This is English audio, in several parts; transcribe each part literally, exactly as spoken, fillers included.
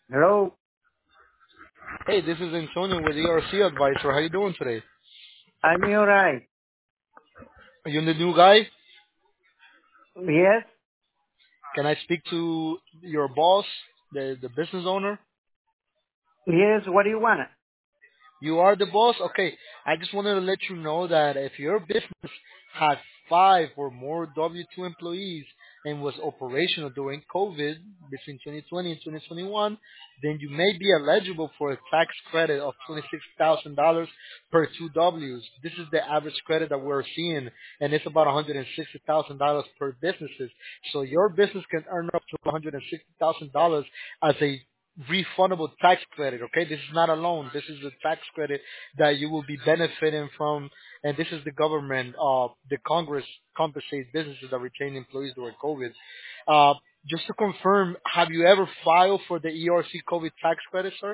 Hello. Hey, this is Antonio with E R C Advisor. How you doing today? I'm all right. Are you the new guy? Yes. Can I speak to your boss, the the business owner? Yes. What do you want? You are the boss? Okay. I just wanted to let you know that if your business had five or more W two employees and was operational during COVID between twenty twenty and twenty twenty-one, then you may be eligible for a tax credit of twenty-six thousand dollars per two Ws. This is the average credit that we're seeing, and it's about one hundred sixty thousand dollars per businesses. So your business can earn up to one hundred sixty thousand dollars as a refundable tax credit, okay? This is not a loan. This is a tax credit that you will be benefiting from, and this is the government, uh, the Congress compensates businesses that retain employees during COVID. Uh, just to confirm, have you ever filed for the E R C COVID tax credit, sir?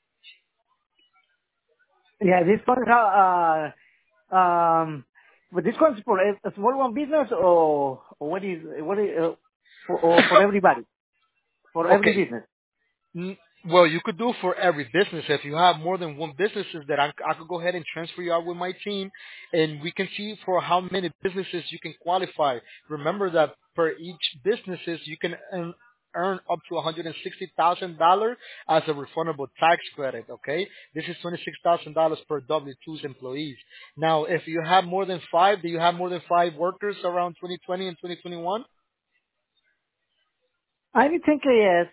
Yeah. This one. Uh, um. But this one's for a, a small one business, or, or what is what is uh, for or for everybody, for every Okay. business. N- Well, you could do for every business. If you have more than one businesses, that I, I could go ahead and transfer you out with my team, and we can see for how many businesses you can qualify. Remember that per each businesses, you can earn, earn up to one hundred sixty thousand dollars as a refundable tax credit. Okay, this is twenty-six thousand dollars per W two's employees. Now, if you have more than five, do you have more than five workers around twenty twenty and twenty twenty-one? I think yes.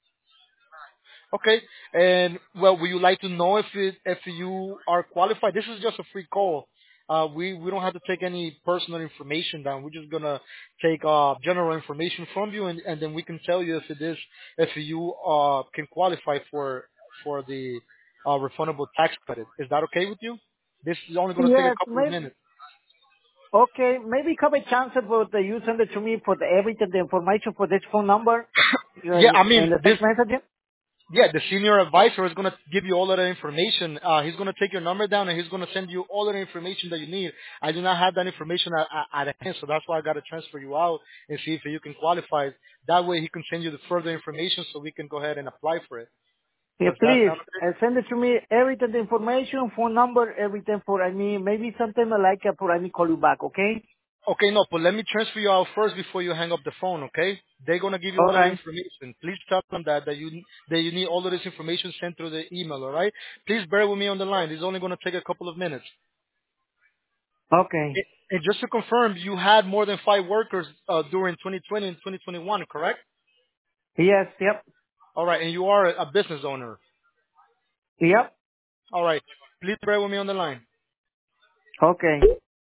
Okay. And well, would you like to know if it, if you are qualified? This is just a free call. Uh, we we don't have to take any personal information down. We're just gonna take uh, general information from you, and, and then we can tell you if it is if you uh, can qualify for for the uh, refundable tax credit. Is that okay with you? This is only gonna take a Yes. couple of Maybe. minutes. Okay. Maybe have a chance about the you send it to me for the everything the information for this phone number Yeah, and, I mean and the this text message. Yeah, the senior advisor is going to give you all of that information. Uh, he's going to take your number down and he's going to send you all of the information that you need. I do not have that information at, at, at hand, so that's why I got to transfer you out and see if you can qualify. That way he can send you the further information so we can go ahead and apply for it. Yeah, Does that please sound okay? uh, send it to me. Everything, the information, phone number, everything for I mean, maybe sometime I like uh, for I mean call you back. Okay. Okay, no, but let me transfer you out first before you hang up the phone, okay? They're gonna give you All all of the right. information. Please tell them that that you that you need all of this information sent through the email, all right? Please bear with me on the line. It's only gonna take a couple of minutes. Okay. And and just to confirm, you had more than five workers uh, during twenty twenty and twenty twenty-one, correct? Yes. Yep. All right, and you are a a business owner. Yep. All right, please bear with me on the line. Okay.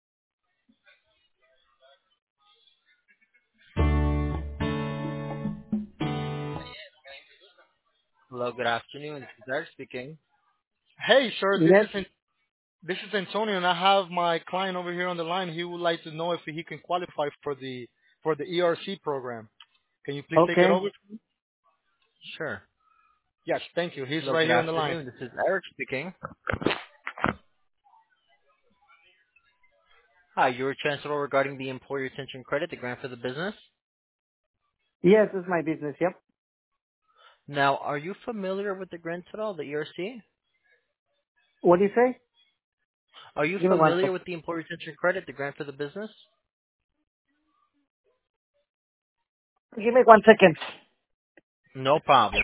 Hello, good afternoon. This is Eric speaking. Hey, sir, this Yes. is An- this is Antonio, and I have my client over here on the line. He would like to know if he can qualify for the for the E R C program. Can you please take it Okay. over? Sure. Yes, thank you. He's Hello, right good here on the line. afternoon. This is Eric speaking. Hi, you were transferred over regarding the employee retention credit, the grant for the business. Yes, it's my business. Yep. Now, are you familiar with the grant at all, the E R C? What do you say? Are you Give me one familiar second. with the employee retention credit, the grant for the business? Give me one second. No problem.